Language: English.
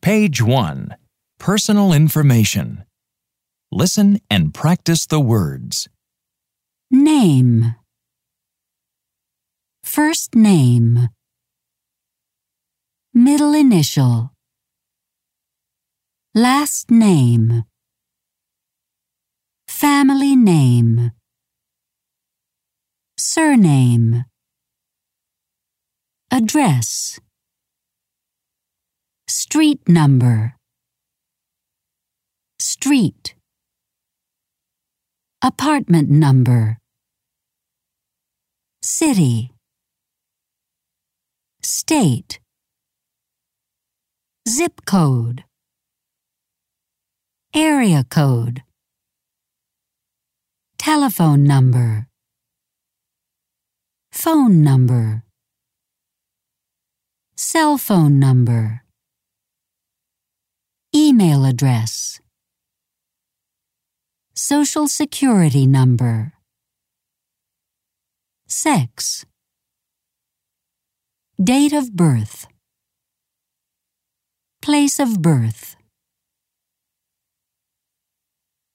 Page 1. Personal information. Listen and practice the words. Name. First name. Middle initial. Last name. Family name. Surname. Address. Street number. Street. Apartment number. City. State. Zip code. Area code. Telephone number. Phone number. Cell phone number. Email address. Social Security number. Sex. Date of birth. Place of birth.